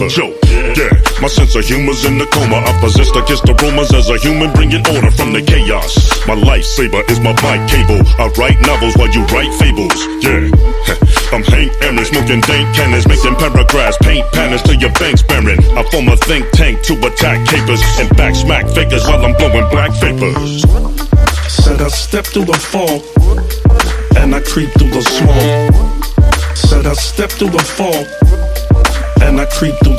Yo, yeah, my sense of humor's in the coma. I possess against the rumors as a human, bringing order from the chaos. My lifesaver is my bike cable. I write novels while you write fables. Yeah, I'm Hank Aaron, smoking dank cannons, making paragraphs, paint patterns till your bank's barren. I form a think tank to attack capers and back smack fakers while I'm blowing black vapors. Said I step through the fog and I creep through the smoke. Said I step through the fog and I creep through